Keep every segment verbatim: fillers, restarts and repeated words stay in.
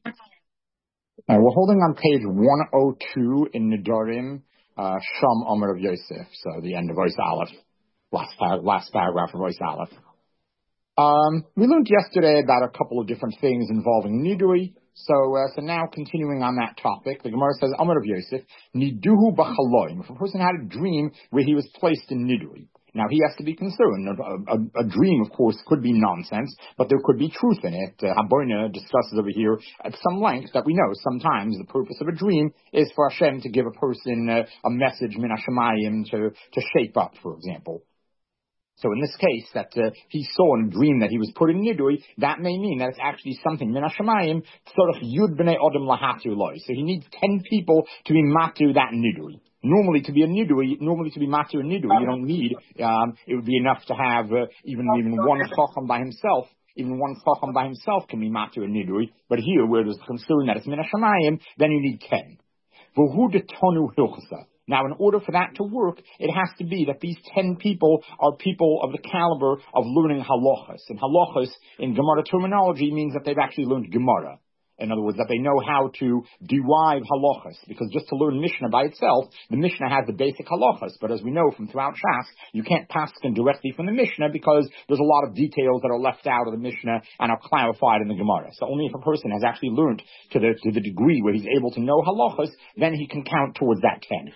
Uh, we're holding on page one oh two in Nidorim, uh, Sham Omer of Yosef, so the end of Ois Aleph, last, par- last paragraph of Ois Aleph. Um, we learned yesterday about a couple of different things involving Nidui, so uh, so now continuing on that topic, the Gemara says, Omer of Yosef, Niduhu b'chaloim, if a person had a dream where he was placed in Nidui. Now, he has to be concerned. A, a, a dream, of course, could be nonsense, but there could be truth in it. Uh, Haboina discusses over here at some length that we know sometimes the purpose of a dream is for Hashem to give a person uh, a message, min hashemayim, to, to shape up, for example. So in this case, that uh, he saw in a dream that he was put in Nidui, that may mean that it's actually something, min hashemayim, sort of yud b'nei odom lahatu loy. So he needs ten people to be matu that Nidui. Normally, to be a nidui, normally to be matu a nidui, you don't need. Um, it would be enough to have uh, even even one chacham by himself. Even one chacham by himself can be matu a nidui. But here, where there's concern that it's min hashemayim, then you need ten. V'hu detonu hilchasa. Now, in order for that to work, it has to be that these ten people are people of the caliber of learning halachas. And halachas, in Gemara terminology, means that they've actually learned Gemara. In other words, that they know how to derive halachas, because just to learn Mishnah by itself, the Mishnah has the basic halachas, but as we know from throughout Shas, you can't paskin directly from the Mishnah because there's a lot of details that are left out of the Mishnah and are clarified in the Gemara. So only if a person has actually learned to the, to the degree where he's able to know halachas, then he can count towards that ten.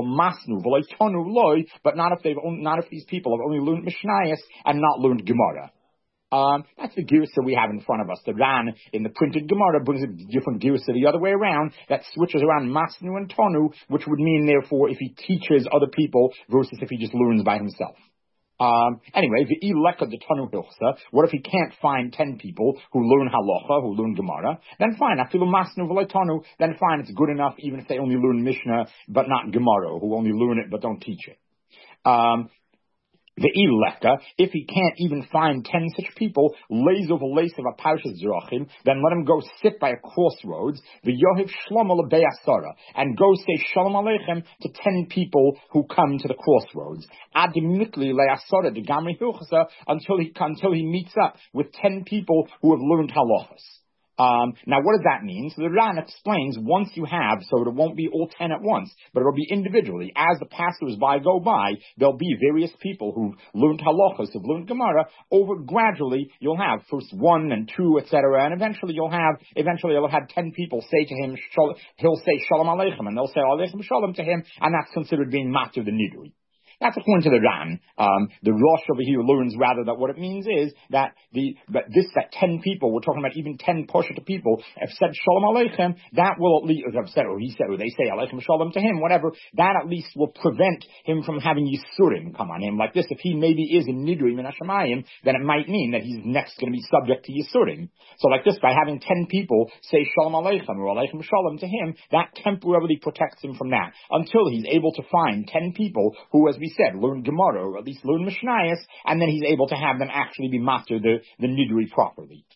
But not if they've only, not if these people have only learned Mishnayos and not learned Gemara. Um, that's the girsa we have in front of us. The Ran in the printed Gemara brings a different girsa the other way around that switches around Masnu and Tonu, which would mean, therefore, if he teaches other people versus if he just learns by himself. Um, anyway, the ileka the Tonu hilchsa. What if he can't find ten people who learn halacha, who learn Gemara? Then fine, afilu Masnu v'lo Tonu. Then fine, it's good enough even if they only learn Mishnah but not Gemara, who only learn it but don't teach it. Um, The ileka, if he can't even find ten such people, lays over lace of a parshas zerachim, then let him go sit by a crossroads, the yohiv shlomo lebeasara, and go say shalom aleichem to ten people who come to the crossroads. Adimikli leasara de gamri hilchasa, until he until he meets up with ten people who have learned halachas. Um, now, what does that mean? So the Ran explains, once you have, so it won't be all ten at once, but it'll be individually. As the passers by go by, there'll be various people who've learned halachas, who've learned Gemara. Over gradually, you'll have first one and two, et cetera, and eventually you'll have, eventually you'll have ten people say to him, he'll say shalom aleichem, and they'll say aleichem shalom to him, and that's considered being matur the nidui. That's according to the Ran. Um, the Rosh over here learns rather that what it means is that the that this that ten people, we're talking about even ten Poshet people, have said Shalom Aleichem, that will at least, have said, or he said, or they say Aleichem Shalom to him, whatever, that at least will prevent him from having Yisurim come on him like this. If he maybe is in Nidui Min Hashemayim, then it might mean that he's next going to be subject to Yisurim. So like this, by having ten people say Shalom Aleichem or Aleichem Shalom to him, that temporarily protects him from that, until he's able to find ten people who, as we said, learn Gemara, or at least learn Mishnayos, and then he's able to have them actually be master the, the Nidui properly.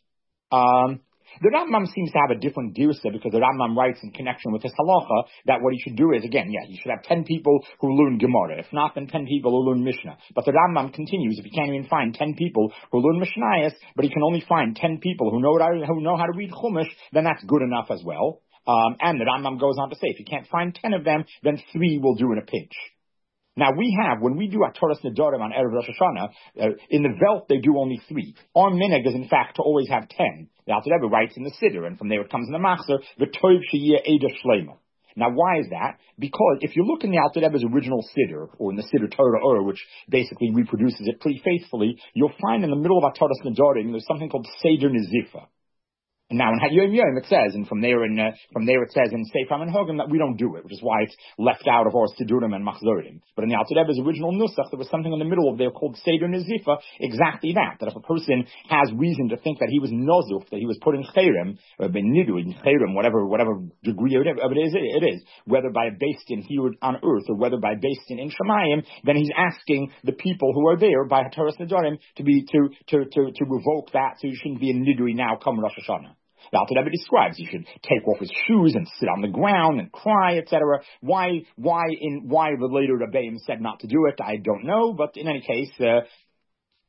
Um, the Rambam seems to have a different girsa, because the Rambam writes in connection with this halacha that what he should do is, again, yeah, you should have ten people who learn Gemara. If not, then ten people who learn Mishnah. But the Rambam continues, if he can't even find ten people who learn Mishnayos, but he can only find ten people who know, who know how to read Chumash, then that's good enough as well. Um, and the Rambam goes on to say, if you can't find ten of them, then three will do in a pinch. Now we have, when we do Ataras Nedarim on Erev Rosh Hashanah, uh, in the Velt they do only three. Our minhag is in fact to always have ten. The Alter Rebbe writes in the Siddur, and from there it comes in the Machzor, V'tov sheyeh Eder Shleima. Now why is that? Because if you look in the Alter Rebbe's original Siddur, or in the Siddur Torah Ur, which basically reproduces it pretty faithfully, you'll find in the middle of Ataras Nedarim there's something called Seder Nizifa. And now in Hayom Yom it says, and from there in uh, from there it says in Sefer Menhogim that we don't do it, which is why it's left out of our Siddurim and Machzorim. But in the Alter Rebbe's original Nusach, there was something in the middle of there called Seder Nizifa, exactly that. That if a person has reason to think that he was Nozuf, that he was put in Cherem, or Ben Nidu, in Cherem, whatever whatever degree of it is, it is, whether by based in here on earth or whether by based in in Shemayim, then he's asking the people who are there by Hataras Nedarim to be to to to to revoke that, so you shouldn't be in Nidui now come Rosh Hashanah. The Alter Rebbe describes he should take off his shoes and sit on the ground and cry, et cetera. Why, why, in why the later Rebbeim said not to do it, I don't know. But in any case, uh,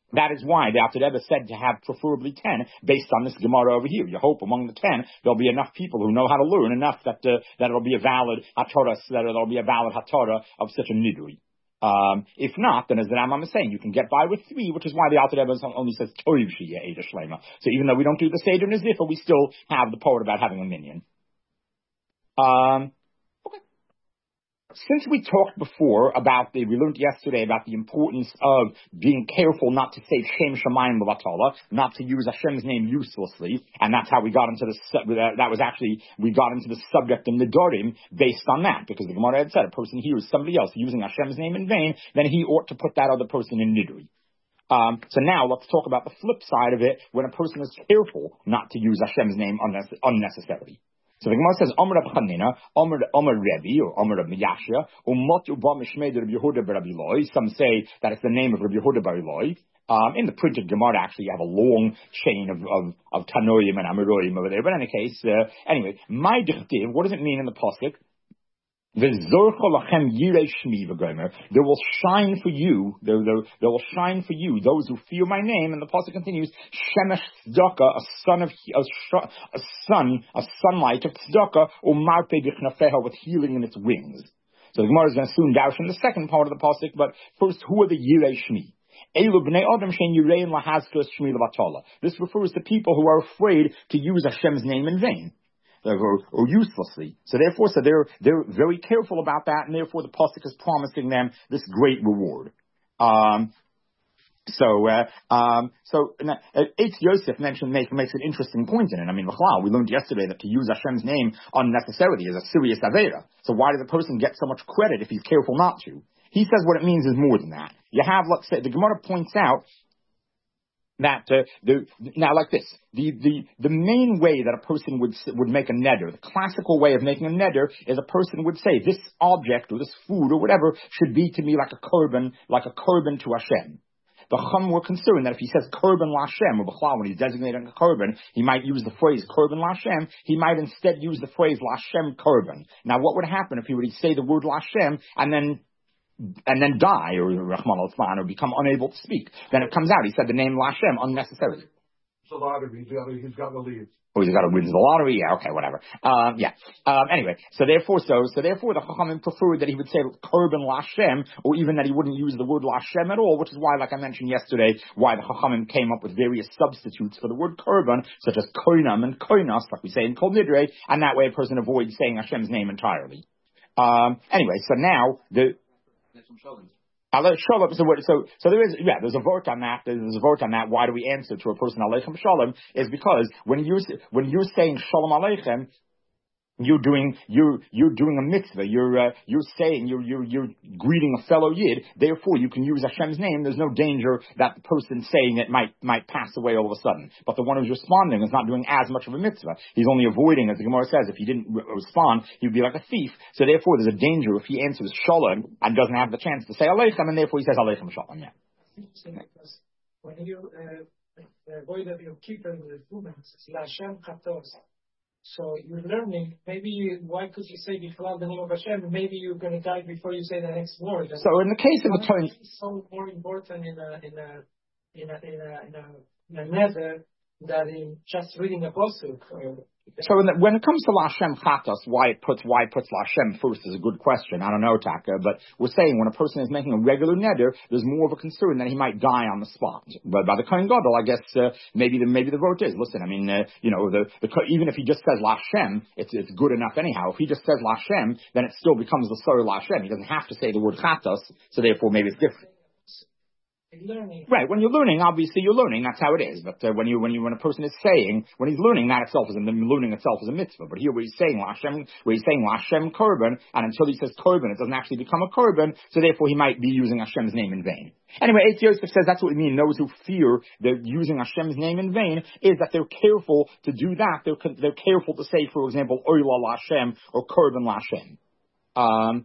That is why the Alter Rebbe said to have preferably ten, based on this Gemara over here. You hope among the ten there'll be enough people who know how to learn enough that uh, that it'll be a valid haTorah, that it'll be a valid haTorah of such a nidui. Um, if not, then as the Rambam is saying, you can get by with three, which is why the Alter Rebbe only says Toiv Shiyeh Eidah Shlema. So even though we don't do the Seder Nizifa, we still have the poet about having a minion. Um, Since we talked before about the, we learned yesterday about the importance of being careful not to say Shem Shemayim L'Vatala, not to use Hashem's name uselessly, and that's how we got into the, that was actually, we got into the subject of Nidorim based on that, because the Gemara had said a person hears somebody else using Hashem's name in vain, then he ought to put that other person in Niduri. Um, so now let's talk about the flip side of it, when a person is careful not to use Hashem's name unnecess- unnecessarily. So the Gemara says, Omer Reb Chanina, Omer Omer Rebbe, or Omer Reb Miyashia, Umot Uba Mishmei Reb Yehuda bar Rabbi Eloi. Some say that it's the name of Reb Yehuda bar Eloi. Um, in the printed Gemara, actually, you have a long chain of of, of Tanoim and Amiroim over there. But in any case, uh, anyway, my dichtiv, what does it mean in the pasuk? There will shine for you, there, there, there will shine for you those who fear my name, and the pasuk continues, Shemesh Tzedakah, a son of a, a son, a sunlight of Tzedakah, or Marpe Bichnafeha, with healing in its wings. So the Gemara is going to soon doubt in the second part of the pasuk, but first, who are the Yirei Shmi? This refers to people who are afraid to use Hashem's name in vain. Or, or uselessly. So therefore, so they're they're very careful about that, and therefore the pasuk is promising them this great reward. Um, so, uh, um, so uh, Eitz Yosef mentioned make, makes an interesting point in it. I mean, we learned yesterday that to use Hashem's name unnecessarily is a serious avera. So why does a person get so much credit if he's careful not to? He says what it means is more than that. You have, let's say, the Gemara points out that uh, the now like this, the, the the main way that a person would would make a neder, the classical way of making a neder is a person would say this object or this food or whatever should be to me like a korban, like a korban to Hashem. The Chum were concerned that if he says korban LaHashem, or B'chlal, when he's designating a korban, he might use the phrase korban LaHashem, he might instead use the phrase LaHashem korban. Now what would happen if he would say the word LaHashem and then and then die, or Rahman al-Islam, or become unable to speak? Then it comes out, he said the name Lashem unnecessarily. It's a lottery, he's got the lead. Oh, he's got to win the lottery? Yeah, okay, whatever. Um, yeah. Um, anyway, so therefore, so, so therefore the Chachamim preferred that he would say Korban Lashem, or even that he wouldn't use the word Lashem at all, which is why, like I mentioned yesterday, why the Chachamim came up with various substitutes for the word Korban, such as Koinam and Koinas, like we say in Kol Nidre, and that way a person avoids saying Hashem's name entirely. Um, anyway, so now, the, Shalom, so, so, so there is, yeah, there's a vote on that, there's a vote on that, why do we answer to a person Aleichem Shalom, is because when you, when you're saying Shalom Aleichem, you're doing, you're, you're doing a mitzvah, you're, uh, you're saying, you're, you're, you're greeting a fellow Yid, therefore you can use Hashem's name, there's no danger that the person saying it might, might pass away all of a sudden. But the one who's responding is not doing as much of a mitzvah. He's only avoiding, as the Gemara says, if he didn't re- respond, he'd be like a thief. So therefore there's a danger if he answers Shalom and doesn't have the chance to say Aleichem, and therefore he says Aleichem Shalom, yeah. When you, uh, avoid that you keep in the movements, it's Lashem Chatos. So you're learning, maybe you, why could you say before the name of Hashem, maybe you're going to die before you say the next word. And so in the case of the Torah, it's so more important in a, in a, in a, in a, in a, in a nether than in just reading a pasuk. So when, the, when it comes to Lashem Chatos, why it puts why it puts Lashem first is a good question. I don't know, Taka, but we're saying when a person is making a regular neder, there's more of a concern that he might die on the spot. But by the Kohen Gadol, I guess uh, maybe the maybe the vote is, listen, I mean, uh, you know, the, the even if he just says Lashem, it's it's good enough anyhow. If he just says Lashem, then it still becomes the Sorah Lashem. He doesn't have to say the word Chatos, so therefore maybe it's different. Learning. Right, when you're learning, obviously you're learning, that's how it is. But uh, when you when you when a person is saying, when he's learning, that itself is, and the learning itself is a mitzvah. But here where he's saying Lashem, where he's saying Lashem Korban, and until he says Korban, it doesn't actually become a Korban, so therefore he might be using Hashem's name in vain. Anyway, Eitz Yosef says that's what we mean. Those who fear they're using Hashem's name in vain is that they're careful to do that. They're they're careful to say, for example, Oila Lashem or Korban Lashem. Um.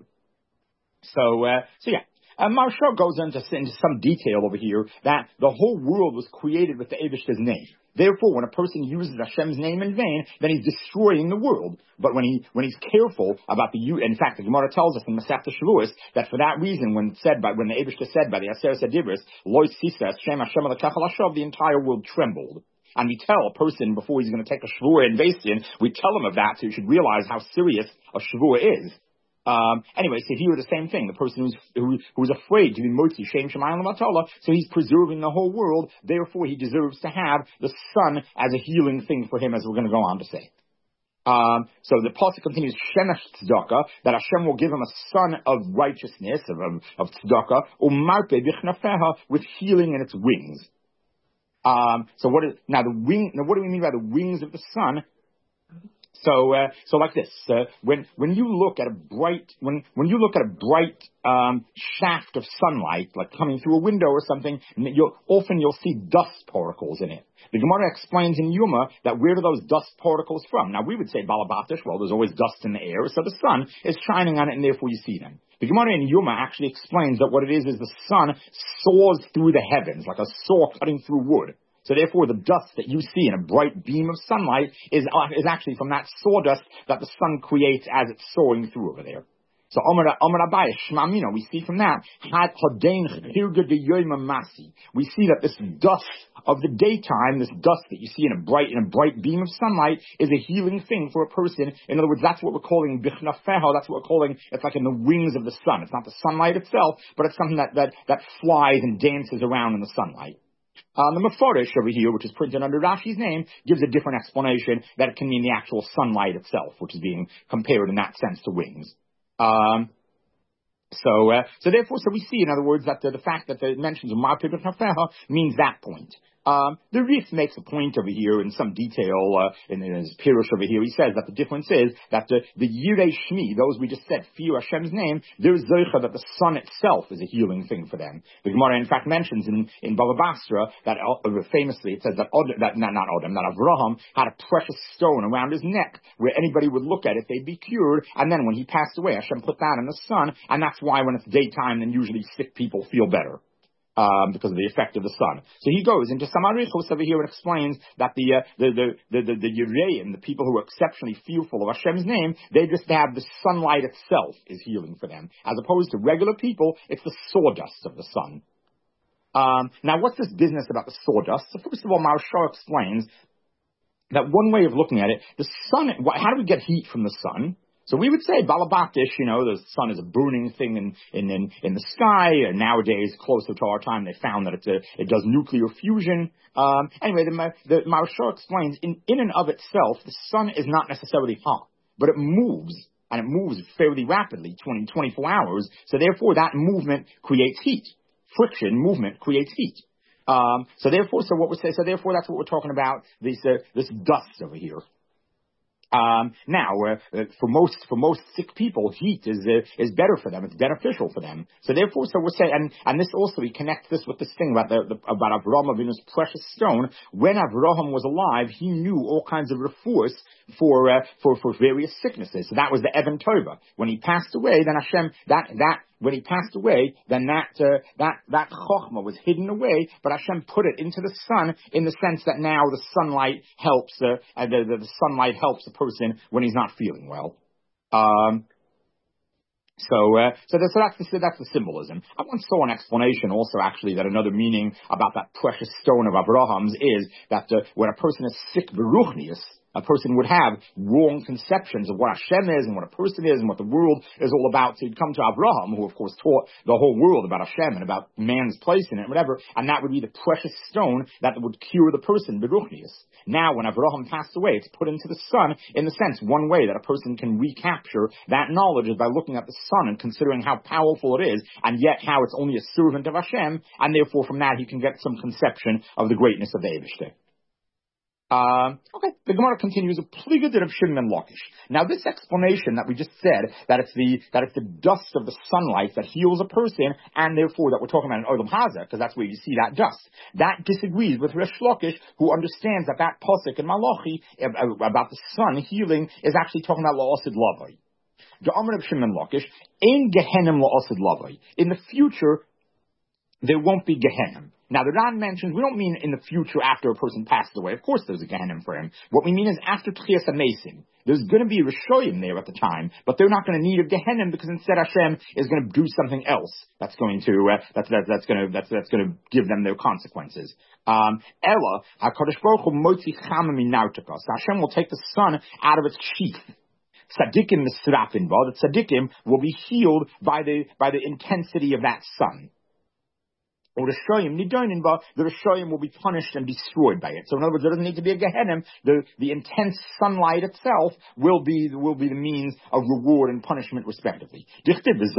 So uh, so yeah. Uh, Maharsha goes into, into some detail over here that the whole world was created with the Eibishter's name. Therefore, when a person uses Hashem's name in vain, then he's destroying the world. But when he when he's careful about the use, in fact, the Gemara tells us in Masechta Shavuos that for that reason, when said by when the Eibishter said by the Aseret Adibris, Lo Sisa Shem Hashem Alekach Hashav, the entire world trembled. And we tell a person before he's going to take a Shavuot in Beis, we tell him of that, so you should realize how serious a Shavuot is. Um, anyway, so here the same thing. The person who's who, who's afraid to be motzi shem shemayim l'matala, so he's preserving the whole world. Therefore, he deserves to have the sun as a healing thing for him, as we're going to go on to say. Um, so the pasuk continues, shemesh tzedakah, that Hashem will give him a son of righteousness, of of, of tzedakah, umarpe bichnafeha, with healing in its wings. Um, so what is now the wing? Now, what do we mean by the wings of the sun? So, uh, so like this, uh, when, when you look at a bright, when, when you look at a bright, um, shaft of sunlight, like coming through a window or something, you'll, often you'll see dust particles in it. The Gemara explains in Yuma that where do those dust particles from? Now we would say Balabatish, well there's always dust in the air, so the sun is shining on it and therefore you see them. The Gemara in Yuma actually explains that what it is is the sun soars through the heavens, like a saw cutting through wood. So therefore, the dust that you see in a bright beam of sunlight is uh, is actually from that sawdust that the sun creates as it's soaring through over there. So Amar Abaye Shmamino, we see from that we see that this dust of the daytime, this dust that you see in a bright in a bright beam of sunlight, is a healing thing for a person. In other words, that's what we're calling bichnafeha. That's what we're calling. It's like in the wings of the sun. It's not the sunlight itself, but it's something that that that flies and dances around in the sunlight. Um, the Mefarish over here, which is printed under Rashi's name, gives a different explanation that it can mean the actual sunlight itself, which is being compared in that sense to wings. Um, so, uh, so therefore, so we see, in other words, that the, the fact that it mentions Umar Pibet Hafeha means that point. Um, the Rif makes a point over here in some detail, uh, in, in his Pirush over here. He says that the difference is that the, the Yirei Shmi, those we just said, fear Hashem's name, there's Zoicha that the sun itself is a healing thing for them. The Gemara, in fact, mentions in, in Baba Basra that uh, famously it says that, Od, that not, not Odom, that Avraham had a precious stone around his neck where anybody would look at it, they'd be cured. And then when he passed away, Hashem put that in the sun, and that's why when it's daytime, then usually sick people feel better. Um, because of the effect of the sun. So he goes into Samarichos over here and explains that the, uh, the, the, the, the, the Yireim, the people who are exceptionally fearful of Hashem's name, they just have the sunlight itself is healing for them. As opposed to regular people, it's the sawdust of the sun. Um, now what's this business about the sawdust? So first of all, Maharsha explains that one way of looking at it, the sun, how do we get heat from the sun? So we would say Balabatish, you know, the sun is a burning thing in, in, in, in the sky. And nowadays, closer to our time, they found that it's a, it does nuclear fusion. Um, anyway, the, the Maharsha explains, in, in and of itself, the sun is not necessarily hot, but it moves, and it moves fairly rapidly, twenty, twenty-four hours. So therefore, that movement creates heat. Friction, movement creates heat. Um, so therefore, so what we say, so therefore, that's what we're talking about, this, uh, this dust over here. Um, now, uh, for most for most sick people, heat is uh, is better for them. It's beneficial for them. So therefore, so we're saying, and, and this also we connect this with this thing about the, the about Avraham Avinu's precious stone. When Avraham was alive, he knew all kinds of refuahs for uh, for for various sicknesses. So that was the Evan Tova. When he passed away, then Hashem that that. When he passed away, then that uh, that that chokhmah was hidden away, but Hashem put it into the sun in the sense that now the sunlight helps uh, uh, the, the the sunlight helps the person when he's not feeling well. Um, So, uh, so, that's, so that's the, that's the symbolism. I once saw an explanation also actually that another meaning about that precious stone of Abraham's is that uh, when a person is sick beruchnius, a person would have wrong conceptions of what Hashem is and what a person is and what the world is all about. So you'd come to Abraham, who of course taught the whole world about Hashem and about man's place in it, whatever, and that would be the precious stone that would cure the person, beruchnius. Now, when Abraham passed away, it's put into the sun in the sense, one way that a person can recapture that knowledge is by looking at the sun and considering how powerful it is, and yet how it's only a servant of Hashem, and therefore from that he can get some conception of the greatness of the Eibishter. Uh, okay, the Gemara continues, a pliga of Shimon and Lakish. Now this explanation that we just said, that it's the that it's the dust of the sunlight that heals a person, and therefore that we're talking about an Olam Hazeh, because that's where you see that dust. That disagrees with Resh Lakish, who understands that that pasuk in Malachi about the sun healing is actually talking about La'asid Lavai. The Amar of Shimon Lakish, Ein Gehenim La'asid Lavai. In the future, there won't be Gehenim. Now, the Ran mentions, we don't mean in the future after a person passes away. Of course there's a Gehenna for him. What we mean is after Tchias HaMesim. There's going to be a Rishoyim there at the time, but they're not going to need a Gehenna because instead Hashem is going to do something else that's going to, uh, that's, that, that's going to, that's, that's going to give them their consequences. Um, Ella, HaKadosh Baruch Hu motzi chama minautika. So Hashem will take the sun out of its sheath. Tzadikim misrafin ba. The tzadikim will be healed by the, by the intensity of that sun. Or the Rishoyim nidonin ba, the Rishoyim will be punished and destroyed by it. So in other words, there doesn't need to be a Gehenna. The, the intense sunlight itself will be, will be the means of reward and punishment respectively. The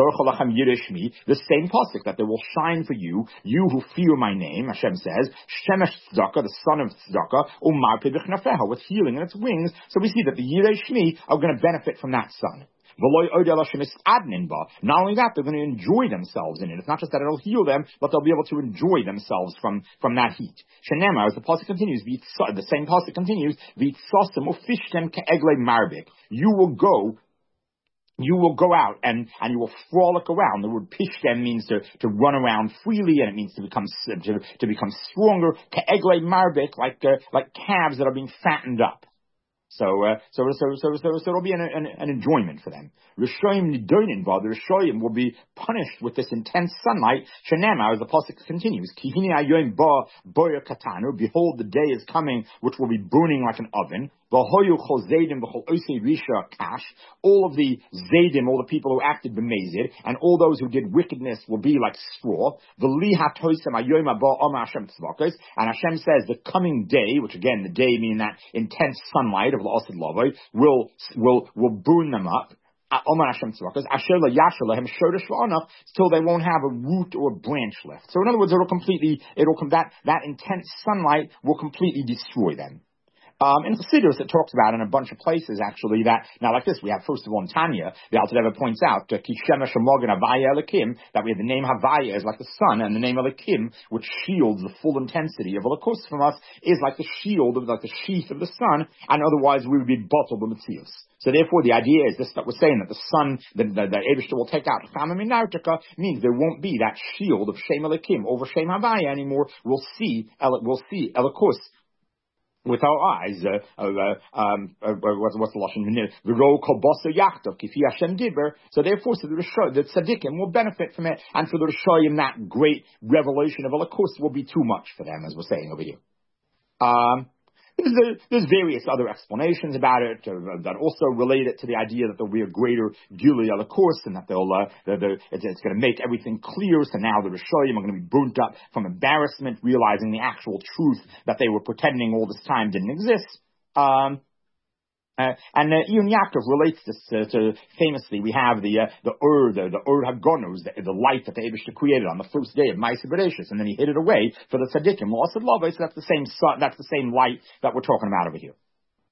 same pasuk that there will shine for you, you who fear my name, Hashem says, Shemesh Tzedakah, the son of Tzedakah, Umar Pebichnafeha, with healing in its wings. So we see that the Yirei Shmi are going to benefit from that sun. Not only that, they're going to enjoy themselves in it. It's not just that it'll heal them, but they'll be able to enjoy themselves from, from that heat. Shenema, as the pasuk continues, the same pasuk continues, you will go You will go out and, and you will frolic around. The word pishtem means to, to run around freely, and it means to become to, to become stronger. Ke'egle marbik, like uh, like calves that are being fattened up. So, uh, so, so, so, so, so it'll be an, an, an enjoyment for them. Rishoyim nidonin ba, the Rishoyim will be punished with this intense sunlight. Shenema, as the pasuk continues, Kihini ayoim ba boyer katanu. Behold, the day is coming which will be burning like an oven. V'hoyu chol zaydim v'chol osei risha kash. All of the zaydim, all the people who acted b'mezid, and all those who did wickedness will be like straw. V'li hatoisem ayoim ba omar Hashem tzvakos. And Hashem says the coming day, which again the day meaning that intense sunlight of la'asid lavoi, will will will burn them up. Omar Hashem tzvakos asher la yasher lahem shodesh v'anach, till they won't have a root or branch left. So in other words, it'll completely it'll come that that intense sunlight will completely destroy them. Um, in Chassidus, it talks about in a bunch of places, actually, that, now like this, we have, first of all, in Tanya, the Alter Rebbe points out, uh, Kishemesh Hamogen Havaya Elikim, that we have the name Havaya is like the sun, and the name Elikim, which shields the full intensity of Elikus from us, is like the shield, of like the sheath of the sun, and otherwise we would be bottled with Metzius. So therefore, the idea is this, that we're saying that the sun, the, the, the Eibishter will take out Chama Minautika, means there won't be that shield of Shem Elikim over Shem Havaya anymore. We'll see, we'll see Elikus with our eyes, uh, uh, um, uh, what's, what's the lashon? V'ro kol yachtov kifi Hashem diber. So therefore, so the Rishoyim, the tzaddikim will benefit from it, and for the Rishoyim, that great revelation of Elikus will be too much for them, as we're saying over here. Um, There's, there's various other explanations about it uh, that also relate it to the idea that there'll be a greater Gilui Elikus, and that they'll, uh, they're, they're, it's, it's going to make everything clear. So now the Rishoyim are going to be burnt up from embarrassment, realizing the actual truth that they were pretending all this time didn't exist. Um, Uh, and uh, Iyun Yaakov relates this uh, to, famously, we have the uh, the Ur, the, the Ur HaGonus, the, the light that the Eibishter created on the first day of Ma'aseh Bereshis, and then he hid it away for the Tzaddikim, L'asad Lavos. So that's the same sun, that's the same light that we're talking about over here.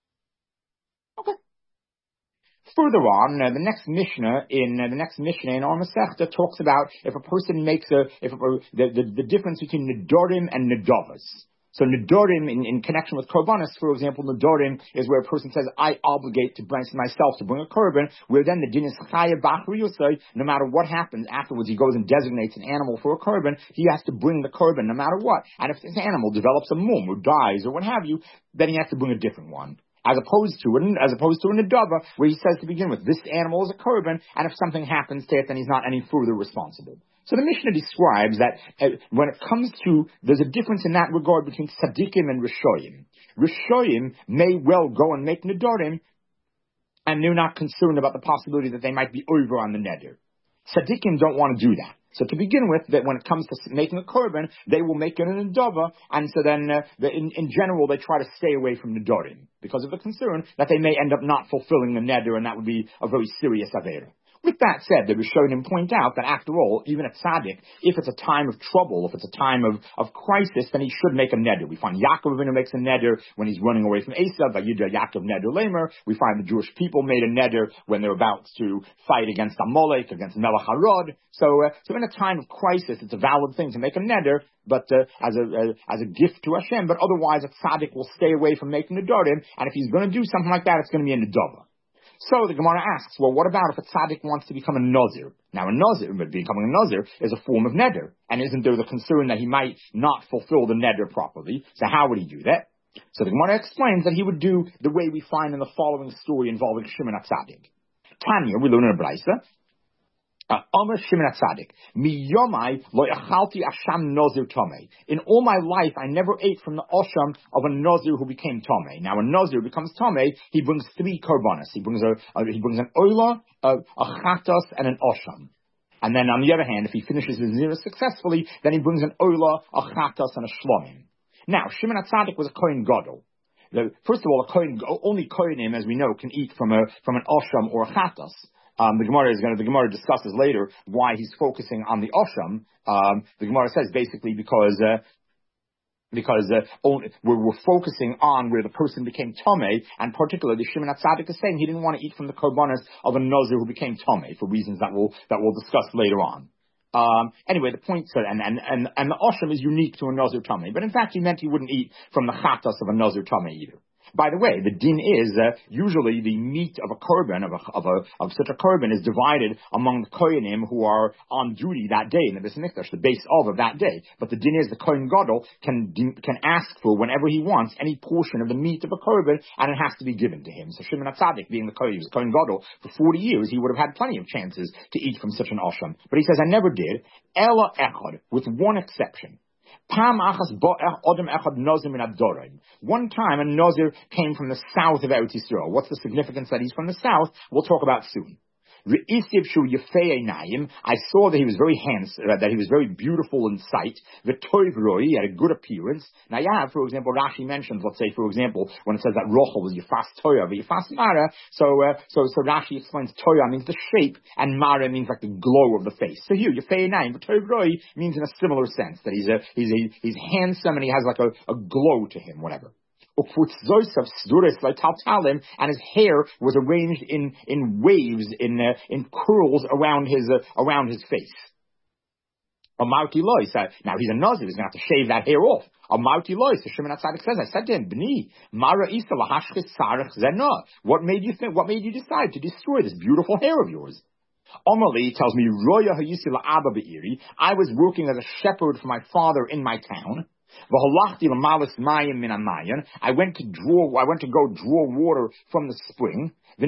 Okay. Further on, uh, the next Mishnah in uh, the next Mishnah in our Masechta talks about if a person makes a if a, the, the the difference between Nedorim and Nedavos. So Nedorim, in, in connection with Korbanos, for example, Nedorim is where a person says, I obligate to bring myself to bring a korban, where then the din is Chaya Bachri Yosei, no matter what happens, afterwards he goes and designates an animal for a korban, he has to bring the korban no matter what. And if this animal develops a mum or dies or what have you, then he has to bring a different one. As opposed to an, as opposed to a nedava, where he says to begin with, this animal is a korban, and if something happens to it, then he's not any further responsible. So the Mishnah describes that uh, when it comes to, there's a difference in that regard between tzaddikim and rishoyim. Rishoyim may well go and make nedarim, and they're not concerned about the possibility that they might be over on the neder. Tzaddikim don't want to do that. So to begin with, that when it comes to making a korban, they will make it an nedava, and so then uh, the, in, in general they try to stay away from nedarim because of the concern that they may end up not fulfilling the neder, and that would be a very serious avera. With that said, the Rishonim point out that after all, even a tzaddik, if it's a time of trouble, if it's a time of, of crisis, then he should make a neder. We find Yaakov Avinu makes a neder when he's running away from Esav, Vayidra Yaakov neder lemer. We find the Jewish people made a neder when they're about to fight against Amalek, against Melech Harod. So, uh, so in a time of crisis, it's a valid thing to make a neder, but uh, as a uh, as a gift to Hashem. But otherwise, a tzaddik will stay away from making nedarim, and if he's going to do something like that, it's going to be a nedava. So the Gemara asks, well, what about if a tzaddik wants to become a nazir? Now, a nazir, but becoming a nazir is a form of neder, and isn't there the concern that he might not fulfill the neder properly? So how would he do that? So the Gemara explains that he would do the way we find in the following story involving Shimon HaTzadik. Tanya, we learn in a Braisa, Omer Shimon HaTzadik, Mi yomai lo achalti asham nazir tomei. In all my life, I never ate from the osham of a nazir who became tomei. Now, a nazir becomes tomei. He brings three korbanos. He brings a, a he brings an oila, a, a chatos, and an osham. And then, on the other hand, if he finishes his nazir successfully, then he brings an oila, a chatos, and a shlomim. Now, Shimon HaTzadik was a kohen gadol. The, first of all, a kohen, only kohenim, as we know, can eat from a from an osham or a chatos. Um, the Gemara is going to, the Gemara discusses later why he's focusing on the Osham. Um, the Gemara says basically because, uh, because, uh, only, we're, we're focusing on where the person became Tomei, and particularly Shimon HaTzadik is saying he didn't want to eat from the korbanos of a Nazir who became Tomei for reasons that we'll, that we'll discuss later on. Um, anyway, the point, so, and, and, and, and the Osham is unique to a Nazir Tomei, but in fact he meant he wouldn't eat from the Chatas of a Nazir Tomei either. By the way, the din is that usually the meat of a korban, of a, of a, of such a korban is divided among the kohenim who are on duty that day in the Beis Mikdash, the base of of that day. But the din is the kohen gadol can, can ask for whenever he wants any portion of the meat of a korban, and it has to be given to him. So Shimon HaTzadik, being the kohen, the kohen gadol, for forty years, he would have had plenty of chances to eat from such an osham. But he says, I never did, ela echad, with one exception. One time a Nazir came from the south of Eretz Yisrael. What's the significance that he's from the south? We'll talk about soon. I saw that he was very handsome, that he was very beautiful in sight. He had a good appearance. Now, yeah, for example, Rashi mentions, let's say, for example, when it says that Rochel was Yifas Toya, Yifas Mara, so, uh, so, so Rashi explains Toya means the shape, and Mara means like the glow of the face. So here, Yifei Naim, but Toivroi means in a similar sense, that he's a, he's a, he's handsome and he has like a, a glow to him, whatever. And his hair was arranged in, in waves, in, uh, in curls around his, uh, around his face. Now he's a Nazir, he's going to have to shave that hair off. So Shimon HaTzadik says, I said to him, B'ni, Mara Isa lahashchis sarach zena. What made you think, what made you decide to destroy this beautiful hair of yours? Omali tells me, Roya hayisi la'aba be'iri. I was working as a shepherd for my father in my town. I went to draw, I went to go draw water from the spring. And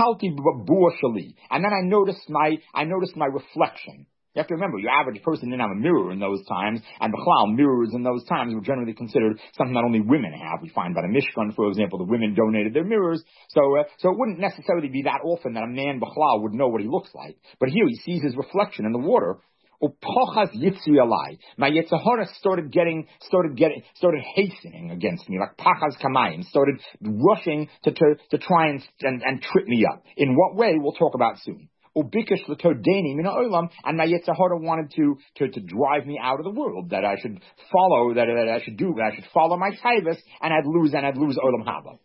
then I noticed my, I noticed my reflection. You have to remember, your average person didn't have a mirror in those times, and B'chlal, mirrors in those times were generally considered something that only women have. We find by the Mishkan, for example, the women donated their mirrors, so uh, so it wouldn't necessarily be that often that a man B'chlal would know what he looks like. But here he sees his reflection in the water. Upochas yitzri alai. My Yetzer Hara started getting, started getting, started hastening against me, like pachas kamayim, started rushing to, to, to try and, and, and trip me up. In what way, we'll talk about soon. Ubikish l'todeni min ha'olam, and my Yetzer Hara wanted to, to, to drive me out of the world, that I should follow, that, that I should do, that I should follow my taivas, and I'd lose, and I'd lose olam haba.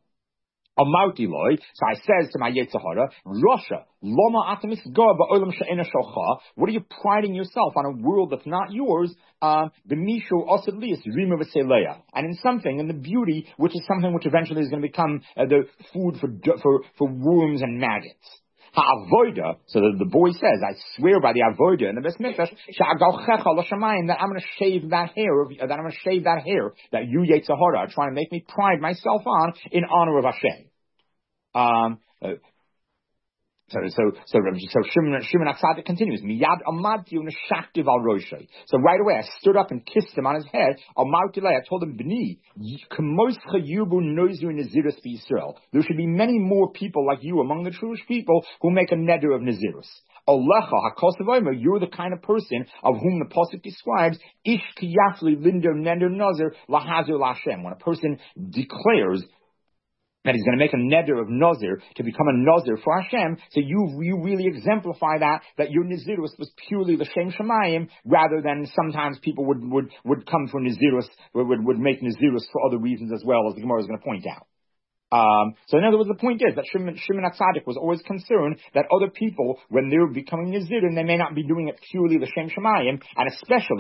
Amauti loy, so I says to my Yetzer Hara, Rosha, loma atamis go ba'olam she'ena shalcha. What are you priding yourself on a world that's not yours? Um, b'mishu osad lias rima v'seleya, and in something, in the beauty, which is something which eventually is going to become uh, the food for for for worms and maggots. Ha'avoida, so the, the boy says, I swear by the avoida in the Beis Mikdash, she'agalchecha l'shamayim, that I'm going to shave that hair, of, that I'm going to shave that hair that you Yetzer Hara are trying to make me pride myself on in honor of Hashem. Um, uh, so, so, so, so Shimon, Shimon HaTzadik continues. Miyad amadti u'neshachtiv al roshei. So right away, I stood up and kissed him on his head. Amarti lei, I told him, B'ni, k'moischa yubu noizu naziris b'Yisrael. There should be many more people like you among the Jewish people who make a neder of nazirus. Olecha hakosavomer, you're the kind of person of whom the pasuk describes ish kiyafli linder neder nazir lahazir laHashem. When a person declares that he's going to make a neder of Nazir to become a Nazir for Hashem, so you you really exemplify that, that your Nazirus was purely the Shem Shemayim, rather than sometimes people would, would, would come for Nazirus, would, would make Nazirus for other reasons as well, as the Gemara is going to point out. Um, so in other words, the point is that Shimon, Shimon HaTzadik was always concerned that other people, when they're becoming Nazirim, they may not be doing it purely the Shem Shemayim, and especially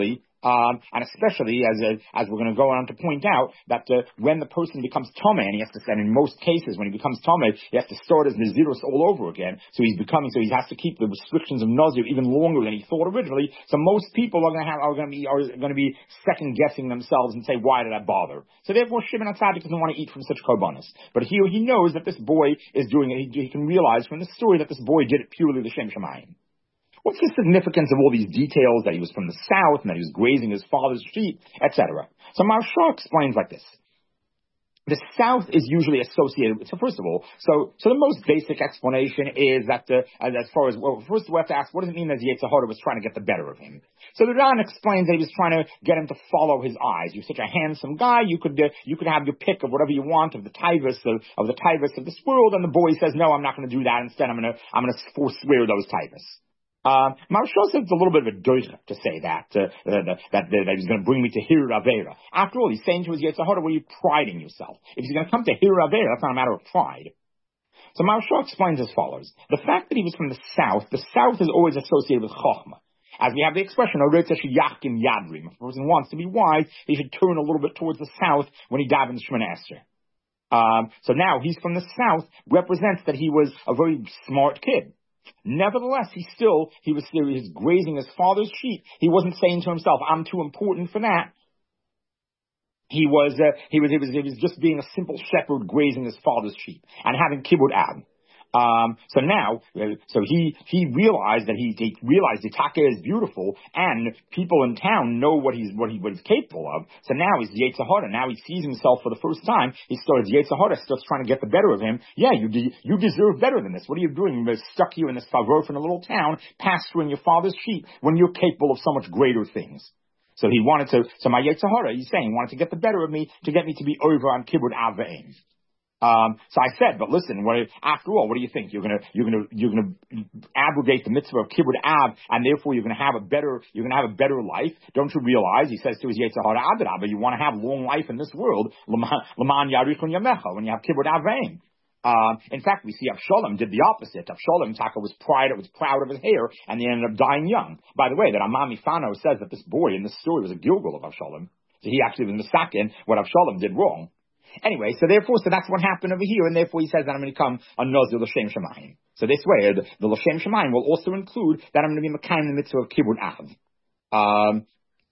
Um, and especially as uh, as we're going to go on to point out that uh, when the person becomes Tomei, and he has to, and in most cases when he becomes Tomei, he has to start as Nazirus all over again. So he's becoming, so he has to keep the restrictions of Nazir even longer than he thought originally. So most people are going to have are going to be are going to be second guessing themselves and say, why did I bother? So therefore, Shimon HaTzadik doesn't want to eat from such korbanos. But here he knows that this boy is doing it. He, he can realize from the story that this boy did it purely l'shem shamayim. What's the significance of all these details, that he was from the south and that he was grazing his father's sheep, et cetera? So Maharsha explains like this. The south is usually associated with, so first of all, so so the most basic explanation is that the, as far as, well, first we have to ask, what does it mean that the Yetzer Hara was trying to get the better of him? So the Ran explains that he was trying to get him to follow his eyes. You're such a handsome guy, you could uh, you could have your pick of whatever you want of the tivus of, of the tivus of this world, and the boy says, no, I'm not going to do that. Instead, I'm going to I'm going to forswear those tivus. Um, Maharsha says it's a little bit of a doicha to say that, uh, uh, that, that, that he's going to bring me to Hir Avera. After all, he's saying to his Yetzer Hara, well, you're priding yourself. If he's going to come to Hir Avera, that's not a matter of pride. So Maharsha explains as follows. The fact that he was from the south, the south is always associated with Chochmah. As we have the expression, if a person wants to be wise, he should turn a little bit towards the south when he davens Shemona Esrei. Um, so now he's from the south, represents that he was a very smart kid. Nevertheless, he still, he was, he was grazing his father's sheep. He wasn't saying to himself, I'm too important for that. He was, uh, he was, he was, he was just being a simple shepherd grazing his father's sheep and having kibbud ab. Um, so now, uh, so he, he realized that he, he realized Itaka is beautiful and people in town know what he's, what he was capable of. So now he's the Yetzer Hara. Now he sees himself for the first time. He starts, Yetzer Hara starts trying to get the better of him. Yeah, you de- you deserve better than this. What are you doing? You're stuck here in this favor in a little town, pasturing your father's sheep when you're capable of so much greater things. So he wanted to, so my Yetzer Hara, he's saying, wanted to get the better of me, to get me to be over on kibbud av ve'em. Um, so I said, but listen, what, after all, what do you think? You're gonna, you're gonna, you're gonna abrogate the mitzvah of kibbud av, and therefore you're gonna have a better, you're gonna have a better life. Don't you realize? He says to his Yetzer Hara, Adrabah, you want to have long life in this world. L'man yarichun yamecha, when you have kibbud aveim. Uh, in fact, we see Avshalom did the opposite. Avshalom, Taka was proud, was proud of his hair, and he ended up dying young. By the way, that Amami Fano says that this boy in this story was a Gilgal of Avshalom. So he actually was mistaken what Avshalom did wrong. Anyway, so therefore, so that's what happened over here, and therefore he says that I'm going to become a Nazir l'shem shamayim. So this way, the, the l'shem shamayim will also include that I'm going to be Mekayim the mitzvah of kibbud av. Um,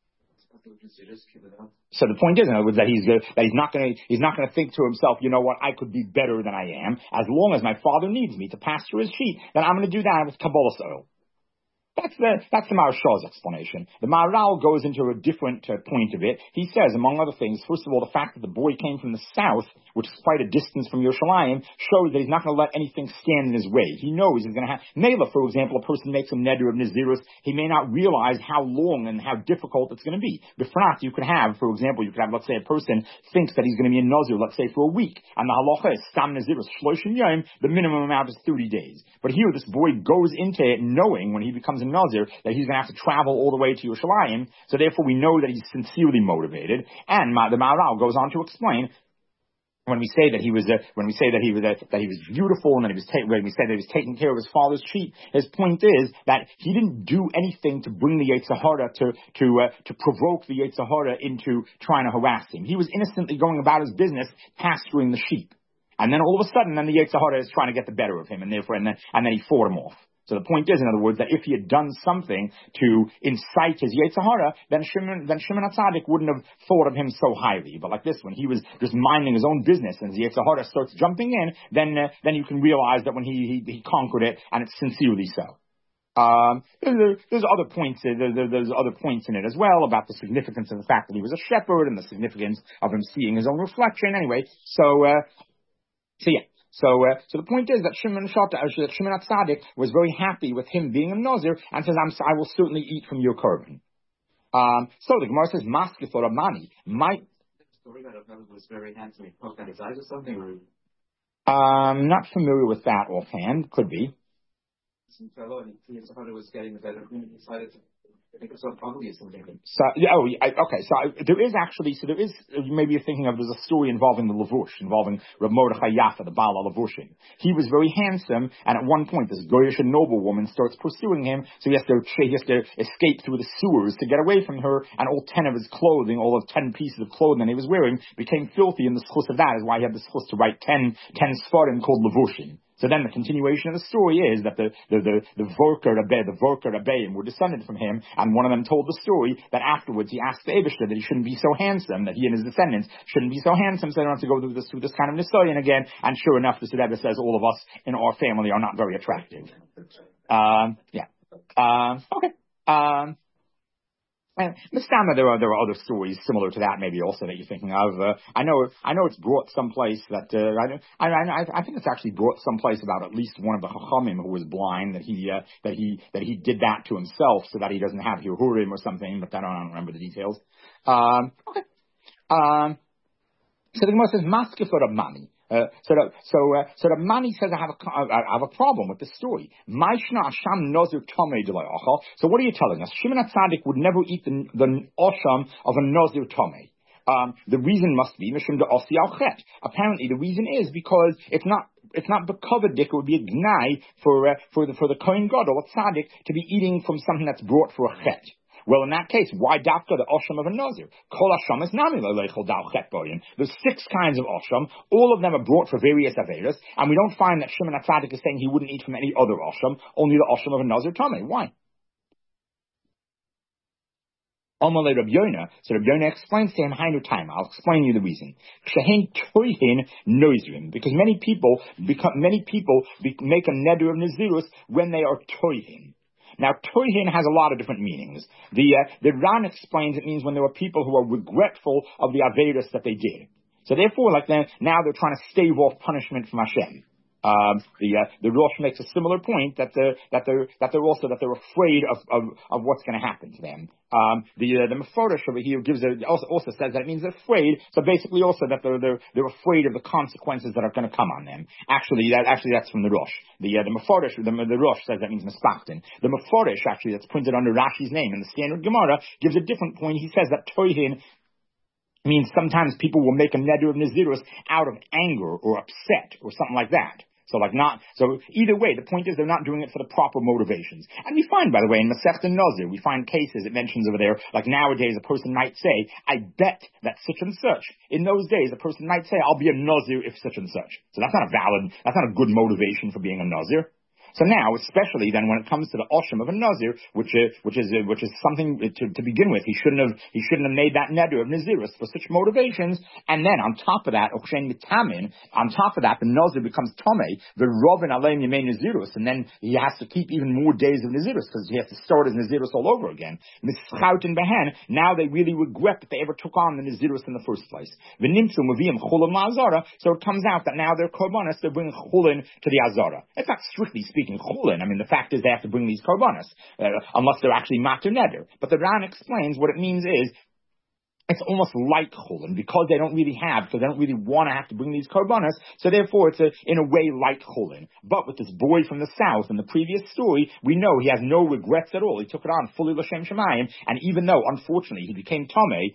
so the point is, in other words, that he's uh, that he's not going to he's not going to think to himself, you know what, I could be better than I am. As long as my father needs me to pasture his sheep, then I'm going to do that with Kabbalah oil. That's the, that's the Maharsha's explanation. The Maharal goes into a different uh, point of it. He says, among other things, first of all, the fact that the boy came from the south, which is quite a distance from Yerushalayim, shows that he's not going to let anything stand in his way. He knows he's going to have, Mela, for example, a person makes a neder of Nazirus, he may not realize how long and how difficult it's going to be. Befrat, you could have, for example, you could have, let's say, a person thinks that he's going to be in Nazir, let's say, for a week, and the halacha is Stam Nazirus, Shloshim Yom, the minimum amount is thirty days. But here, this boy goes into it knowing, when he becomes a Nazir, that he's going to have to travel all the way to Yerushalayim, so therefore we know that he's sincerely motivated. And the Maharal goes on to explain, when we say that he was, uh, when we say that he was, uh, that he was beautiful, and that he was, ta- when we say that he was taking care of his father's sheep, his point is that he didn't do anything to bring the Yetzer Hara to, to, uh, to provoke the Yetzer Hara into trying to harass him. He was innocently going about his business, pasturing the sheep. And then all of a sudden, then the Yetzer Hara is trying to get the better of him, and therefore, and then, and then he fought him off. So the point is, in other words, that if he had done something to incite his Yetzer Hara, then Shimon, then Shimon HaTzadik wouldn't have thought of him so highly. But like this one, he was just minding his own business, and as the Yetzer Hara starts jumping in, then uh, then you can realize that when he, he he conquered it, and it's sincerely so. Um, there's, there's other points. There, there, there's other points in it as well about the significance of the fact that he was a shepherd and the significance of him seeing his own reflection. Anyway, so uh, so yeah. So, uh, so the point is that Shimon Shata, that Shimon HaTzadik was very happy with him being a Nazir and says, I'm, I will certainly eat from your korban. Um, so the Gemara says, Maskith or Ramani, might. The story about him was very handsome. He poked out his eyes or something. Um, not familiar with that offhand. Could be. Some fellow and he was getting the better of him. He decided to I think it's so ugly or something. So yeah, oh, I, okay. So I, there is actually, so there is. Maybe you're thinking of there's a story involving the Lavush, involving Rav Mordechai Yaffa, the Baal Lavushin. He was very handsome, and at one point, this Goyish noble woman starts pursuing him. So he has to he has to escape through the sewers to get away from her, and all ten of his clothing, all of ten pieces of clothing he was wearing, became filthy. And the schus of that is why he had the schus to write ten ten svarim called Lavushin. So then the continuation of the story is that the the the, the Vorker Rebbe, the Vorker Rebbeim were descended from him, and one of them told the story that afterwards he asked the Eibishter that he shouldn't be so handsome, that he and his descendants shouldn't be so handsome, so they don't have to go through this, through this kind of Nisayan again. And sure enough, the Rebbe says all of us in our family are not very attractive. Um, yeah. Um, okay. Um, And Mistama, there are there are other stories similar to that, maybe also that you're thinking of. Uh, I know I know it's brought someplace that uh, I, I I think it's actually brought someplace about at least one of the Chachamim who was blind, that he uh, that he that he did that to himself so that he doesn't have Yehurim or something. But I don't, I don't remember the details. Um, okay. Um, so the Gemara says maske for a money. Uh, so the, so, uh, so the Mani says, I have a, I have a problem with this story. Maishna Asham Nozir Tomei Delay Achal. So what are you telling us? Shimon HaTzadik would never eat the, the Osham of a Nozir Tomei. Um, the reason must be Mishum de Osi Al Chet. Apparently the reason is because it's not, it's not Bekovadik, it would be a Gnai for, uh, for the, for the Kohen Gadol, a Tzadik, to be eating from something that's brought for a Chet. Well, in that case, why dafka the osham of a nazir? Kol osham is nami leichel dal chet boyin. There's six kinds of osham. All of them are brought for various averas, and we don't find that Shimon HaTzadik is saying he wouldn't eat from any other osham, only the osham of a nazir tamei. Why? Amalei Rabbi Yonah. So Rabbi Yonah explains to him, Hainu time. I'll explain you the reason. Kshehin toihin noizrim, because many people become many people be, make a neder of nazirus when they are toihin. Now, toihin has a lot of different meanings. The uh, the Ran explains it means when there were people who are regretful of the Averis that they did. So therefore, like they're, now they're trying to stave off punishment from Hashem. Um, the uh, the Rosh makes a similar point that they're that they're that they're also that they're afraid of of, of what's going to happen to them. Um, the uh, the Mephorash over here gives a, also also says that it means they're afraid. So basically, also that they're they're they're afraid of the consequences that are going to come on them. Actually, that actually that's from the Rosh. The uh, the Mephorash the, the Rosh says that means Mispachtin. The Mephorash actually that's printed under Rashi's name in the Standard Gemara gives a different point. He says that toihin means sometimes people will make a neder of nazirus out of anger or upset or something like that. So like not, so either way, the point is they're not doing it for the proper motivations. And we find, by the way, in Masechta Nazir, we find cases, it mentions over there, like nowadays a person might say, I bet that such and such. In those days, a person might say, I'll be a Nazir if such and such. So that's not a valid, that's not a good motivation for being a Nazir. So now, especially then when it comes to the osham of a nazir, which is which is uh, which is something to, to begin with, he shouldn't have he shouldn't have made that neder of nazirus for such motivations. And then on top of that, okshen mitamin, on top of that, the nazir becomes tomei, the rovin aleim yemei nazirus, and then he has to keep even more days of nazirus because he has to start his nazirus all over again. Mischaut and behen, now they really regret that they ever took on the nazirus in the first place. V'nimtzu maviyim chulin la'azara, so it comes out that now they're korbanos, they're bringing chulin to the azara. It's not strictly speaking. Speaking chulin, I mean, the fact is they have to bring these korbanos, uh, unless they're actually mater neder. But the Ran explains what it means is, it's almost like chulin, because they don't really have, because they don't really want to have to bring these korbanos, so therefore it's a, in a way like chulin. But with this boy from the south, in the previous story, we know he has no regrets at all. He took it on fully l'shem shemayim, and even though, unfortunately, he became tomei,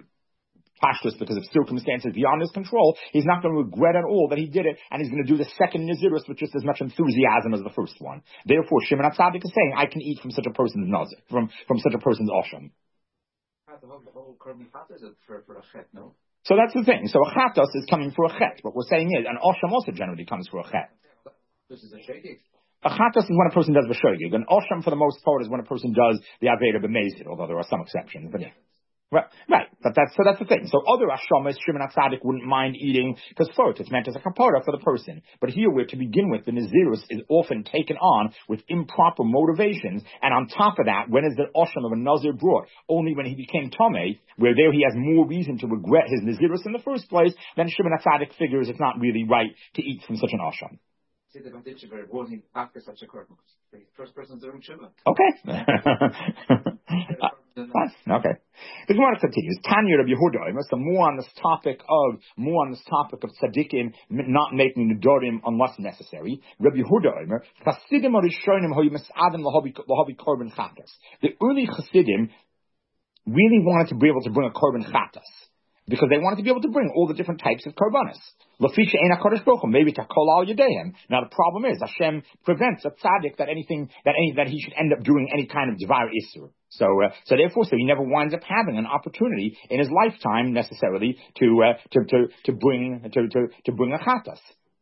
pashtus because of circumstances beyond his control, he's not going to regret at all that he did it, and he's going to do the second nazirus with just as much enthusiasm as the first one. Therefore, Shimon HaTzadik is saying, I can eat from such a person's nazir, from, from such a person's osham. The whole korban chatos is for, for a chet, no? So that's the thing. So a chatos is coming for a chet. What we're saying is, an osham also generally comes for a chet. This is a shegig. A chatos is when a person does v'shogig. An osham, for the most part, is when a person does the aveda b'mezid, although there are some exceptions. But yeah. Right, right, but that's, so that's the thing. So other Hashamas, Shimon HaTzadik wouldn't mind eating, because first, it's meant as a kapara for the person. But here, where to begin with, the Nazirus is often taken on with improper motivations, and on top of that, when is the Osham of a Nazir brought? Only when he became Tomei, where there he has more reason to regret his Nazirus in the first place, then Shimon HaTzadik figures it's not really right to eat from such an Osham. See, the Banditchiver wasn't after such a korban. The first person's doing Shiva. Okay. Fine. Okay. The Gemara continues. Tanya Rabbi Yehuda, so more on this topic of more on this topic of tzaddikim not making nedarim unless necessary. Rabbi Yehuda, Chasidim Arishonim Hoy Misadim Lahavi Lahavi Korban Chatas. The early Chasidim really wanted to be able to bring a korban chatas because they wanted to be able to bring all the different types of korbanos. Lafisha ein HaKadosh Baruch Hu, maybe to kol al yadeim. Now the problem is Hashem prevents a tzaddik that anything that any that he should end up doing any kind of devar isur. So uh, so therefore, so he never winds up having an opportunity in his lifetime necessarily to uh, to to to bring to to to bring a chatas.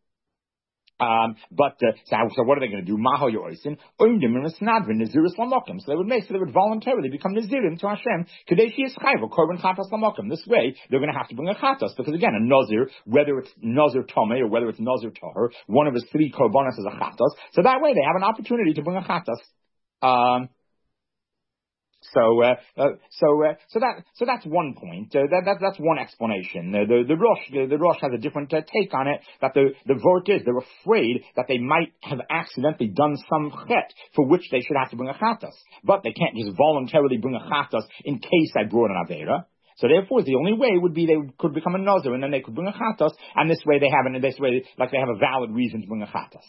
Um, but uh, so, so what are they going to do? Maho yoisin oindim and snadrin naziris lamokim. So they would make so they would voluntarily become nazirim to Hashem. Kadeshi is chayv korban chatas lamokim. This way they're going to have to bring a chatas because again a nazir, whether it's nazir tomei or whether it's nazir toher, one of his three korbanos is a chatas. So that way they have an opportunity to bring a chatas. Um, So, uh, uh, so, uh, so that, so that's one point. Uh, that, that, that's one explanation. Uh, the, the Rosh, the, the Rosh has a different uh, take on it. That the, the vote is they're afraid that they might have accidentally done some chet for which they should have to bring a chatas, but they can't just voluntarily bring a chatas in case I brought an avera. So therefore, the only way would be they could become a nazir and then they could bring a chatas, and this way they have, and this way, like they have a valid reason to bring a chatas.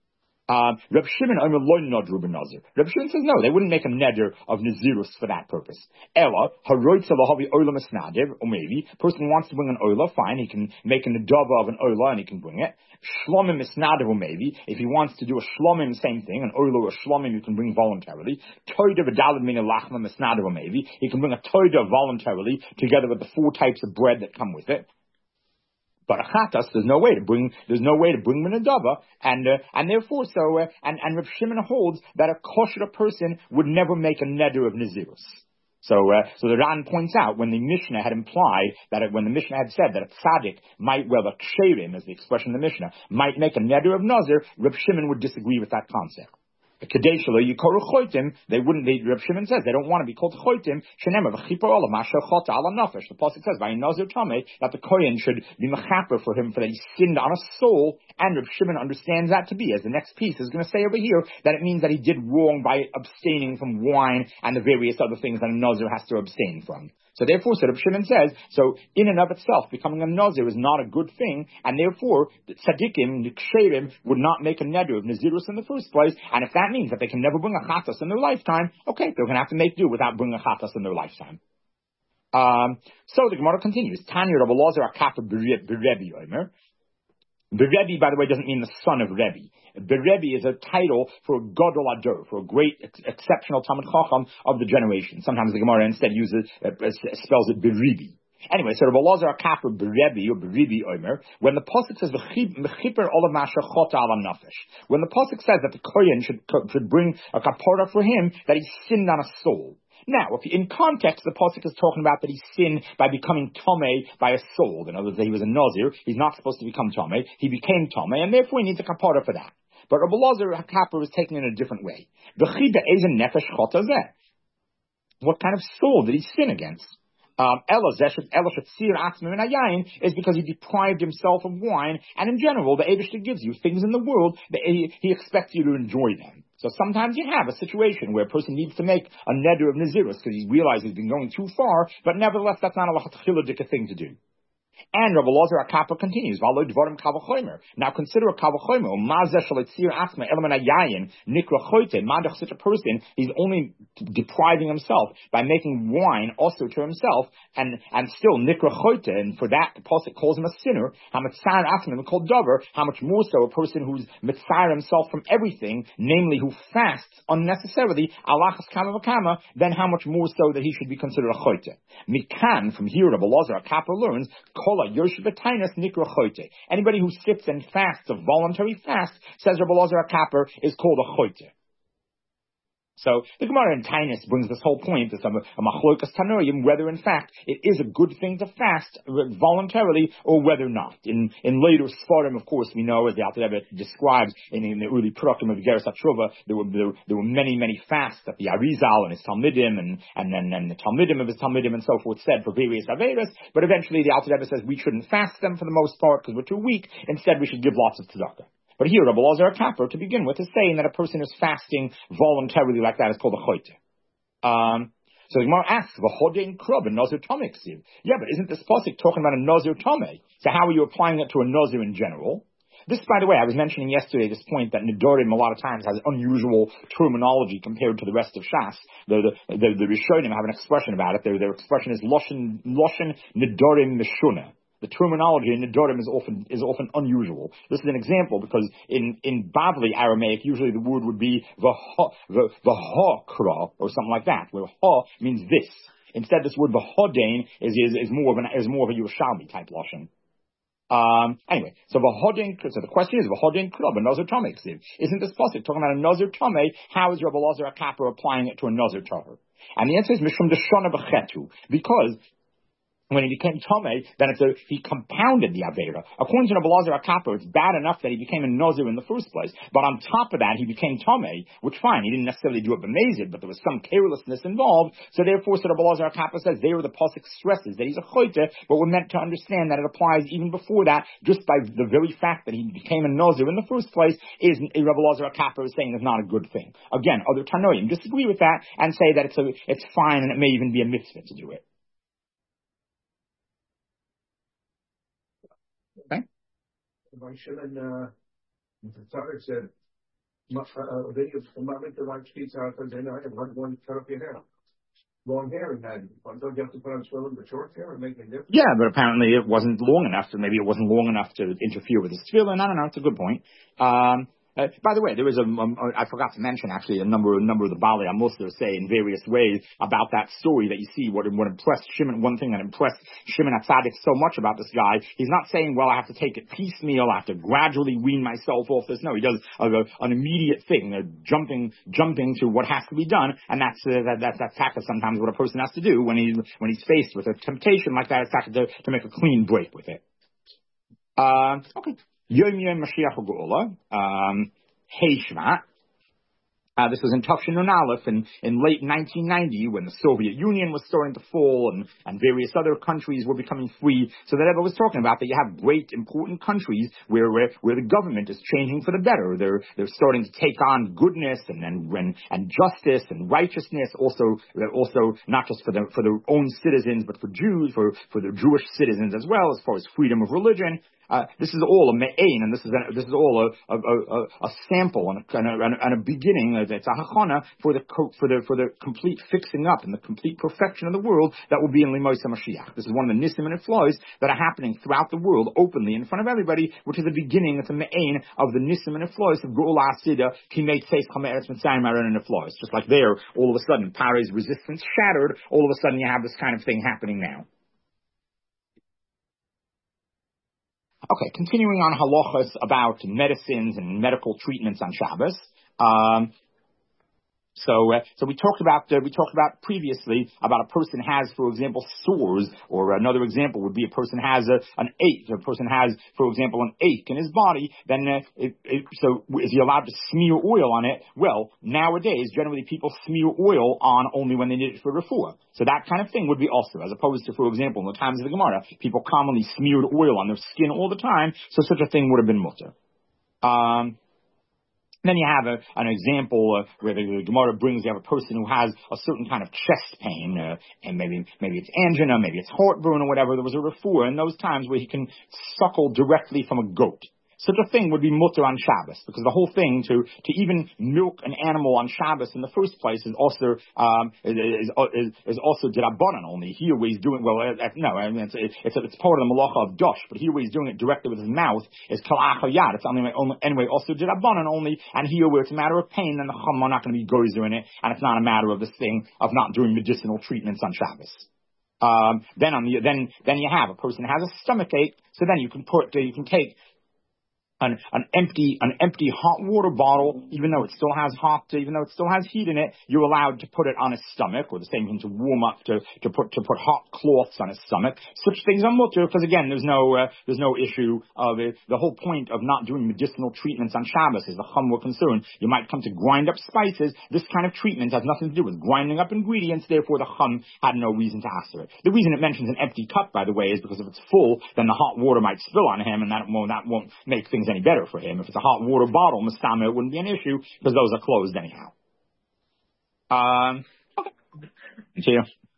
Um, Reb Shimon Omer lo nodru b'nazir. Reb Shimon says no, they wouldn't make a neder of nazirus for that purpose. Ella haroitza lahavi oila misnadir, or maybe person wants to bring an oila, fine, he can make a nedava of an oila and he can bring it. Shlomim misnadir, or maybe if he wants to do a shlomim, same thing, an oila or a shlomim you can bring voluntarily. Toida v'dalad min lachma misnadir, or maybe he can bring a toida voluntarily together with the four types of bread that come with it. But a chatas, there's no way to bring, there's no way to bring minadava, and uh, and therefore, so uh, and and Reb Shimon holds that a kosher person would never make a neder of nazirus. So, uh, so the Ran points out when the Mishnah had implied that it, when the Mishnah had said that a tzaddik might, well, a ksherim is the expression of the Mishnah, might make a neder of nazir, Reb Shimon would disagree with that concept. Kadeshalo Yikoru Choitim, they wouldn't, they, Reb Shimon says, they don't want to be called Choitim, Shenemar V'chipa Olam, Asher Chota Ala Nafesh. The Pasuk says, by Nazir Tameh, that the Kohen should be mechaper for him for that he sinned on a soul, and Reb Shimon understands that to be, as the next piece is going to say over here, that it means that he did wrong by abstaining from wine and the various other things that a Nazir has to abstain from. So therefore, so Reb Shimon says, so in and of itself, becoming a Nazir is not a good thing, and therefore, the tzaddikim, the ksherim, would not make a neder of Nazirus in the first place, and if that means that they can never bring a chatas in their lifetime, okay, they're going to have to make do without bringing a chatas in their lifetime. Um, so the Gemara continues, Tanya Rabbi Lazar Akapa Berebi Omer. Berebi, by the way, doesn't mean the son of Rebbe. Berebi is a title for a Gadol Ador, for a great, ex- exceptional Talmid Chacham of the generation. Sometimes the Gemara instead uses, uh, spells it Beribi. Anyway, so Rabbi Lazar Akapar Berebi or Beribi Omer, when the pasuk says Mechiper Olav Masher Chota Ala Nafesh, when the pasuk says that the Kohen should should bring a kapara for him that he sinned on a soul. Now, if in context, the pasuk is talking about that he sinned by becoming tomei by a soul. In other words, he was a nazir. He's not supposed to become tomei. He became tomei, and therefore he needs a kapara for that. But Rabbi Lazar Hakapar is taken in a different way. What kind of soul did he sin against? Um, is because he deprived himself of wine, and in general, the Eibishter gives you things in the world that he, he expects you to enjoy them. So sometimes you have a situation where a person needs to make a neder of nazirus because he realizes he's been going too far, but nevertheless, that's not a lachatchiladic thing to do. And Rabbi Lazar Akapa continues, now consider a kavachomer, such a person, he's only depriving himself by making wine also to himself, and, and still nikra chote, and for that the Pasuk calls him a sinner, how much how much more so a person who's mitzar himself from everything, namely who fasts unnecessarily, alachas kama v'kama, then how much more so that he should be considered a chote. Mikan, from here Rabbi Lazar Akapa learns, anybody who sits and fasts a voluntary fast, says Rabbi Lazar Akapar, is called a chote. So the Gemara in Tainus brings this whole point, this a machlokas tanoim, whether in fact it is a good thing to fast voluntarily or whether not. In in later Sfarim, of course, we know, as the Alter Rebbe describes in, in the early Purakim of Geras HaTshuva, there were there, there were many many fasts that the Arizal and his Talmidim and and and, and the Talmidim of his Talmidim and so forth said for various Averas. But eventually the Alter Rebbe says we shouldn't fast them for the most part because we're too weak. Instead, we should give lots of tzedakah. But here, Rabbi Lazar Akapar, to begin with, is saying that a person is fasting voluntarily like that is called a chote. Um, So the Gemara asks, "V'hodein krub and nazir tomei ksiv." Yeah, but isn't this pasuk talking about a nazir tomei? So how are you applying it to a nazir in general? This, by the way, I was mentioning yesterday this point that Nidorim a lot of times has unusual terminology compared to the rest of Shas. The the the, the Rishonim have an expression about it. Their their expression is Loshen Loshen Nidorim Meshuna. The terminology in Nidorim is often is often unusual. This is an example because in in Bavli Aramaic usually the word would be v'ha v'ha or something like that, where ha means this. Instead, this word v'hodein is is is more of an is more of a Yerushalmi type Loshen. Um, anyway, so v'hodin, so the question is, v'hodin krub, a nazir tomei ksiv. Isn't this pasuk talking about a nazir tomei? How is Rabbi Elazar HaKapper applying it to a nazir tahor? And the answer is mishum deshana b'chetu, because when he became Tomei, then it's a, he compounded the Aveira. According to Rabbi Elazar HaKapper, it's bad enough that he became a Nazir in the first place, but on top of that, he became Tomei, which fine, he didn't necessarily do it b'mezid, but there was some carelessness involved, so therefore, so Rabbi Elazar HaKapper says, there the pasuk stresses that he's a choite, but we're meant to understand that it applies even before that, just by the very fact that he became a Nazir in the first place, is Rabbi Elazar HaKapper is saying is not a good thing. Again, other Tanoim disagree with that, and say that it's a, it's fine, and it may even be a mitzvah to do it. Okay. My shilling, uh, the Torah said, they might make the right speech out because they know I have one going to cut up your hair. Long hair and then, don't you have to put on swilling the short hair and make it different? Yeah, but apparently it wasn't long enough, so maybe it wasn't long enough to interfere with his tefillin. I don't know, it's a good point. Um, Uh, by the way, there is a, um, I forgot to mention actually a number, a number of the Bali Amos say in various ways about that story that you see what, what impressed Shimon, one thing that impressed Shimon HaTzadik so much about this guy, he's not saying, well, I have to take it piecemeal, I have to gradually wean myself off this. No, he does a, a, an immediate thing, uh, jumping, jumping to what has to be done, and that's, uh, that, that, that's exactly sometimes what a person has to do when he, when he's faced with a temptation like that, it's to, to make a clean break with it. Uh, okay. Yom Yom Mashiach HaGeula, um, Hey Shvat. Uh, this was in Tufshin Nun Aleph in, in late nineteen ninety when the Soviet Union was starting to fall and, and various other countries were becoming free. So that Rebbe was talking about that you have great important countries where, where where the government is changing for the better. They're they're starting to take on goodness and and and, and justice and righteousness. Also also not just for the for their own citizens but for Jews, for for the Jewish citizens as well, as far as freedom of religion. Uh, this is all a me'ain, and this is a, this is all a, a, a, a sample and a, and, a, and a beginning. It's a hachana for the for the for the complete fixing up and the complete perfection of the world that will be in Limois HaMashiach. This is one of the nisim and flows that are happening throughout the world, openly in front of everybody, which is the beginning. It's a me'ain of the nisim and flows of Geula Asida Kimei Tzeis Chameretz Mitzrayim Aron and the flows. Just like there, all of a sudden, Paro's resistance shattered. All of a sudden, you have this kind of thing happening now. Okay, continuing on halachas about medicines and medical treatments on Shabbos. Um, So, uh, so we talked about, uh, we talked about previously about a person has, for example, sores, or another example would be a person has a, an ache, a person has, for example, an ache in his body, then, uh, it, it, so is he allowed to smear oil on it? Well, nowadays, generally people smear oil on only when they need it for refuah. So that kind of thing would be also, as opposed to, for example, in the times of the Gemara, people commonly smeared oil on their skin all the time, so such a thing would have been mutter. Um, Then you have a, an example uh, where the, the Gemara brings, you have a person who has a certain kind of chest pain, uh, and maybe maybe it's angina, maybe it's heartburn or whatever. There was a refuah in those times where he can suckle directly from a goat. Such a thing would be mutter on Shabbos, because the whole thing to, to even milk an animal on Shabbos in the first place is also um, is, is, is also dirabanan only. Here where he's doing well, uh, no, I mean it's it's, it's part of the malacha of dosh, but here where he's doing it directly with his mouth is kalach hayad. It's only anyway also dirabanan only, and here where it's a matter of pain, then the chum are not going to be gozer in it, and it's not a matter of this thing of not doing medicinal treatments on Shabbos. Um, then on the then then you have a person has a stomach ache, so then you can put uh, you can take An, an empty, an empty hot water bottle, even though it still has hot, even though it still has heat in it, you're allowed to put it on his stomach, or the same thing to warm up, to, to put, to put hot cloths on his stomach. Such things are mutter, because again, there's no, uh, there's no issue of it. The whole point of not doing medicinal treatments on Shabbos is the chum were concerned. You might come to grind up spices. This kind of treatment has nothing to do with grinding up ingredients, therefore the chum had no reason to ask for it. The reason it mentions an empty cup, by the way, is because if it's full, then the hot water might spill on him, and that won't, that won't make things any better for him. If it's a hot water bottle, mastama, it wouldn't be an issue because those are closed anyhow. Um, okay. See you.